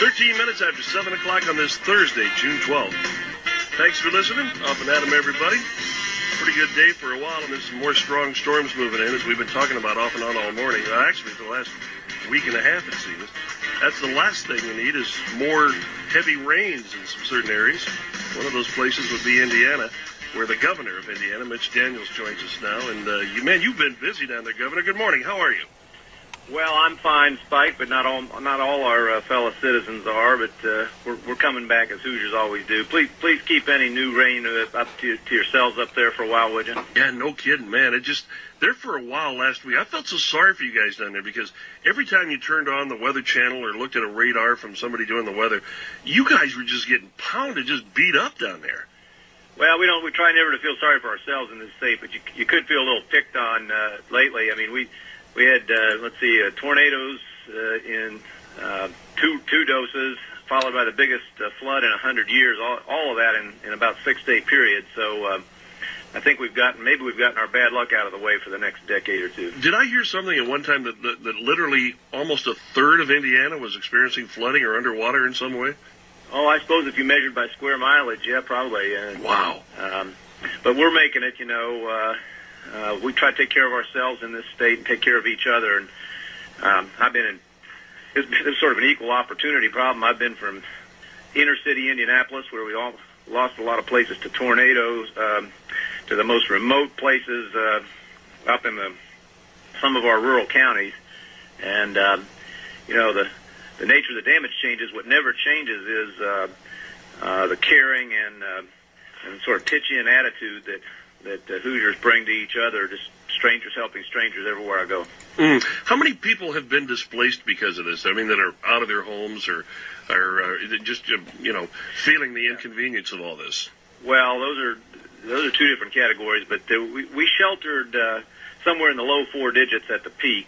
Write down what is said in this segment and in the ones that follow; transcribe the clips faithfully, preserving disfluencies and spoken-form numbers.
thirteen minutes after seven o'clock on this Thursday, June twelfth. Thanks for listening. Up and at 'em, everybody. Pretty good day for a while, and there's some more strong storms moving in, as we've been talking about off and on all morning. Uh, actually, for the last week and a half, it seems. That's the last thing you need is more heavy rains in some certain areas. One of those places would be Indiana, where the governor of Indiana, Mitch Daniels, joins us now. And, uh, you, man, you've been busy down there, Governor. Good morning. How are you? Well, I'm fine, Spike, but not all not all our uh, fellow citizens are. But uh, we're we're coming back as Hoosiers always do. Please please keep any new rain uh, up to to yourselves up there for a while, would you? Yeah, no kidding, man. It just there for a while last week. I felt so sorry for you guys down there because every time you turned on the Weather Channel or looked at a radar from somebody doing the weather, you guys were just getting pounded, just beat up down there. Well, we don't. We try never to feel sorry for ourselves in this state, but you you could feel a little picked on uh, lately. I mean, we. We had, uh, let's see, uh, tornadoes uh, in uh, two two doses, followed by the biggest uh, flood in a hundred years. All, all of that in, in about six day period. So uh, I think we've gotten maybe we've gotten our bad luck out of the way for the next decade or two. Did I hear something at one time that, that, that literally almost a third of Indiana was experiencing flooding or underwater in some way? Oh, I suppose if you measured by square mileage, yeah, probably. Uh, wow. Um, but we're making it, you know. Uh, Uh, we try to take care of ourselves in this state and take care of each other. And um, I've been in it's, it's sort of an equal opportunity problem. I've been from inner city Indianapolis, where we all lost a lot of places to tornadoes, um, to the most remote places uh, up in the some of our rural counties. And um, you know, the the nature of the damage changes. What never changes is uh, uh, the caring and uh, and sort of pitchy-in attitude that. that uh, Hoosiers bring to each other, just strangers helping strangers everywhere I go. Mm. How many people have been displaced because of this? I mean, that are out of their homes or are uh, just, uh, you know, feeling the inconvenience of all this? Well, those are those are two different categories, but uh, we, we sheltered uh, somewhere in the low four digits at the peak.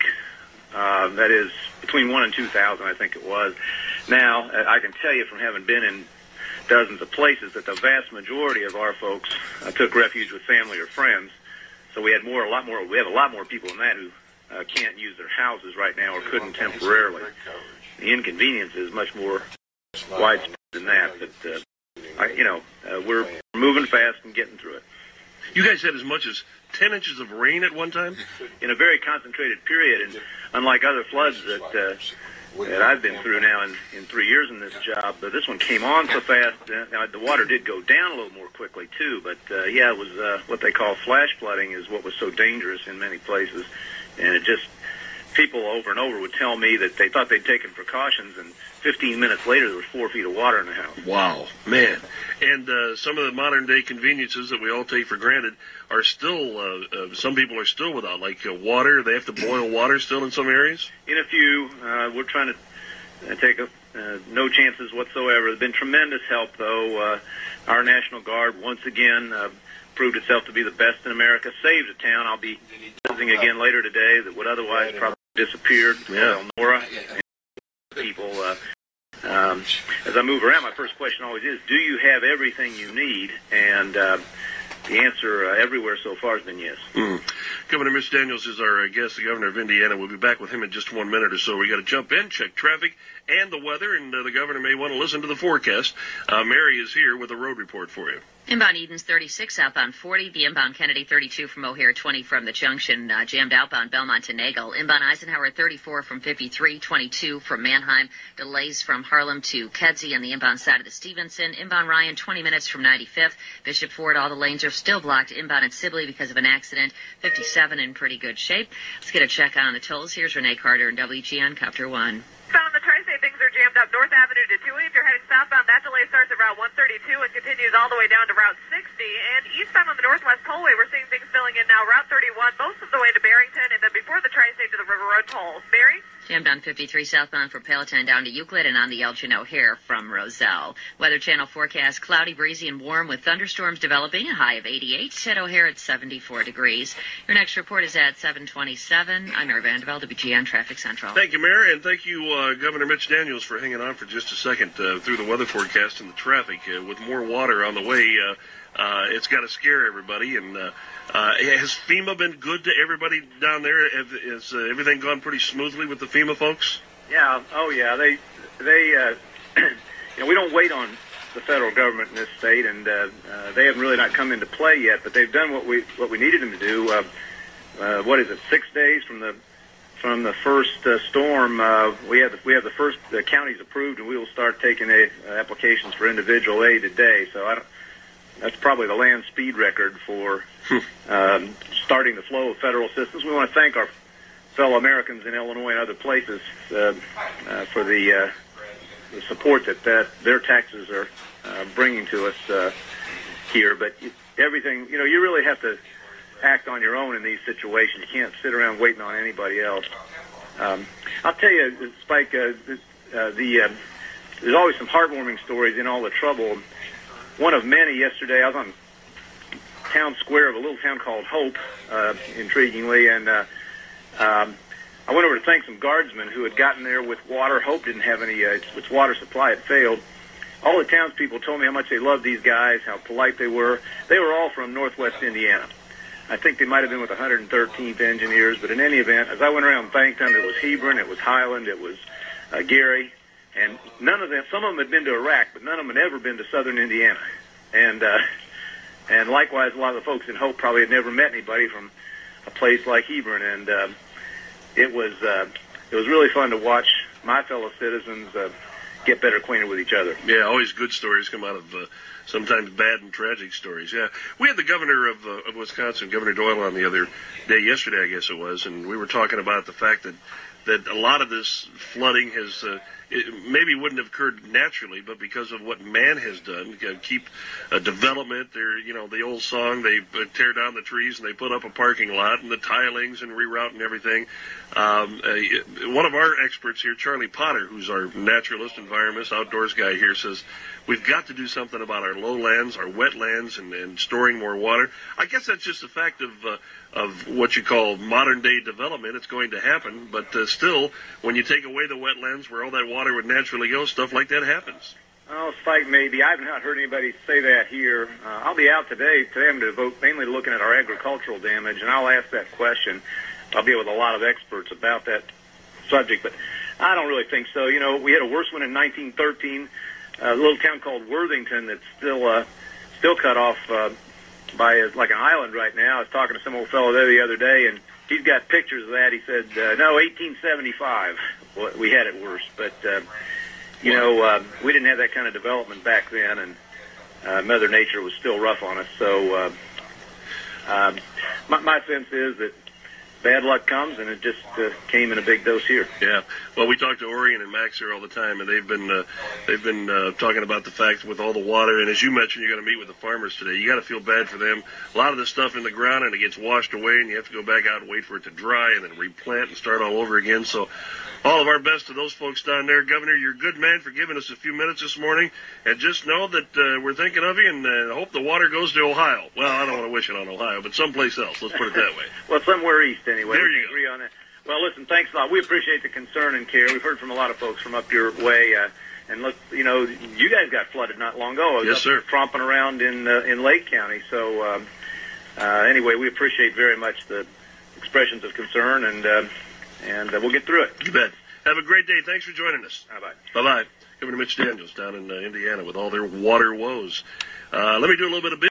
Uh, that is between one and two thousand, I think it was. Now, I can tell you from having been in dozens of places that the vast majority of our folks uh, took refuge with family or friends. So we had more, a lot more, we have a lot more people than that who uh, can't use their houses right now or couldn't temporarily. The inconvenience is much more widespread than that. But, uh, I, you know, uh, we're moving fast and getting through it. You guys had as much as ten inches of rain at one time? In a very concentrated period, and unlike other floods that uh, that I've been through now in, in three years in this job, but this one came on so fast. Uh, now, the water did go down a little more quickly, too, but, uh, yeah, it was uh, what they call flash flooding is what was so dangerous in many places, and it just, people over and over would tell me that they thought they'd taken precautions, and fifteen minutes later there was four feet of water in the house. Wow, man. And uh, some of the modern-day conveniences that we all take for granted are still, uh, uh, some people are still without, like uh, water. They have to boil water still in some areas? In a few. Uh, we're trying to uh, take a, uh, no chances whatsoever. There's been tremendous help, though. Uh, our National Guard, once again, uh, proved itself to be the best in America, saved a town I'll be visiting again later today that would otherwise probably have disappeared. Yeah. Elnora. And people, uh, um, as I move around, my first question always is, do you have everything you need? And uh, the answer uh, everywhere so far has been yes. Mm. Governor Mitch Daniels is our uh, guest, the governor of Indiana. We'll be back with him in just one minute or so. We got to jump in, check traffic and the weather, and uh, the governor may want to listen to the forecast. Uh, Mary is here with a road report for you. Inbound Edens thirty-six, outbound forty. The inbound Kennedy thirty-two from O'Hare, twenty from the junction, uh, jammed outbound Belmont to Nagel. Inbound Eisenhower thirty-four from fifty-three, twenty-two from Manheim. Delays from Harlem to Kedzie on the inbound side of the Stevenson. Inbound Ryan, twenty minutes from ninety-fifth. Bishop Ford, all the lanes are still blocked. Inbound at Sibley because of an accident. fifty-seven in pretty good shape. Let's get a check on the tolls. Here's Renee Carter and W G N Copter one. On the Tri-State, things are jammed up North Avenue to Dewey. If you're heading southbound, that delay starts at Route one thirty-two and continues all the way down to Route sixty. And eastbound on the Northwest Tollway, we're seeing things filling in now. Route thirty-one, most of the way to Barrington, and then before the Tri-State to the River Road tolls. Mary? Jammed on fifty-three southbound from Palatine down to Euclid and on the Elgin O'Hare from Roselle. Weather Channel forecast, cloudy, breezy, and warm with thunderstorms developing, a high of eighty-eight. At O'Hare at seventy-four degrees. Your next report is at seven twenty-seven. I'm Mary Vandervelde, W G N Traffic Central. Thank you, Mary, and thank you, uh, Governor Mitch Daniels, for hanging on for just a second uh, through the weather forecast and the traffic. Uh, with more water on the way, uh, uh, it's got to scare everybody. And uh, uh, has FEMA been good to everybody down there? Have, has uh, everything gone pretty smoothly with the FEMA folks? Yeah. Oh, yeah. They they uh, know, we don't wait on the federal government in this state, and uh, uh, they haven't really not come into play yet. But they've done what we what we needed them to do. Uh, uh, what is it? Six days from the from the first uh, storm, uh, we have the, we have the first uh, counties approved, and we will start taking a, uh, applications for individual aid today. So I don't, that's probably the land speed record for um, starting the flow of federal assistance. We want to thank our fellow Americans in Illinois and other places uh, uh, for the, uh, the support that, that their taxes are uh, bringing to us uh, here. But everything, you know, you really have to act on your own in these situations. You can't sit around waiting on anybody else. Um, I'll tell you, Spike, uh, uh, the uh, there's always some heartwarming stories in all the trouble. One of many yesterday, I was on town square of a little town called Hope, uh, intriguingly, and uh, um, I went over to thank some guardsmen who had gotten there with water. Hope didn't have any, uh, its, its water supply had failed. All the townspeople told me how much they loved these guys, how polite they were. They were all from northwest Indiana. I think they might have been with one hundred thirteenth Engineers, but in any event, as I went around and thanked them, it was Hebron, it was Highland, it was uh, Gary, and none of them, some of them had been to Iraq, but none of them had ever been to southern Indiana. And uh, and likewise, a lot of the folks in Hope probably had never met anybody from a place like Hebron, and uh, it was uh, it was really fun to watch my fellow citizens uh, get better acquainted with each other. Yeah, always good stories come out of uh, sometimes bad and tragic stories. Yeah, we had the governor of, uh, of Wisconsin, Governor Doyle, on the other day, yesterday I guess it was, and we were talking about the fact that, that a lot of this flooding has uh, it maybe wouldn't have occurred naturally, but because of what man has done, uh, keep uh, development. There, you know, the old song, they uh, tear down the trees and they put up a parking lot and the tilings and reroute and everything. Um, uh, one of our experts here, Charlie Potter, who's our naturalist, environmentalist, outdoors guy here, says we've got to do something about our lowlands, our wetlands, and, and storing more water. I guess that's just a fact of uh, of what you call modern-day development. It's going to happen, but uh, still, when you take away the wetlands where all that water would naturally go, stuff like that happens. Oh, Spike, maybe. I haven't heard anybody say that here. Uh, I'll be out today. Today I'm going to devote mainly to looking at our agricultural damage, and I'll ask that question. I'll be with a lot of experts about that subject, but I don't really think so. You know, we had a worse one in nineteen thirteen, a little town called Worthington that's still uh, still cut off uh, by a, like an island right now. I was talking to some old fellow there the other day, and he's got pictures of that. He said, uh, no, eighteen seventy-five, well, we had it worse. But, uh, you know, uh, we didn't have that kind of development back then, and uh, Mother Nature was still rough on us. So uh, um, my, my sense is that bad luck comes, and it just uh, came in a big dose here. Yeah. Well, we talk to Orion and Max here all the time, and they've been uh, they've been uh, talking about the fact with all the water. And as you mentioned, you're going to meet with the farmers today. You got to feel bad for them. A lot of this stuff in the ground, and it gets washed away, and you have to go back out and wait for it to dry, and then replant and start all over again. So, all of our best to those folks down there. Governor, you're a good man for giving us a few minutes this morning, and just know that uh, we're thinking of you, and uh, hope the water goes to Ohio. Well, I don't want to wish it on Ohio, but someplace else. Let's put it that way. Well, somewhere east, anyway. There we you can go. agree on that. Well, listen, thanks a lot. We appreciate the concern and care. We've heard from a lot of folks from up your way. Uh, and look, you know, you guys got flooded not long ago. I was Yes, up sir. tromping around in uh, in Lake County. So, um, uh, anyway, we appreciate very much the expressions of concern, and uh, and uh, we'll get through it. You bet. Have a great day. Thanks for joining us. Bye-bye. Bye-bye. Governor Mitch Daniels down in uh, Indiana with all their water woes. Uh, let me do a little bit of business.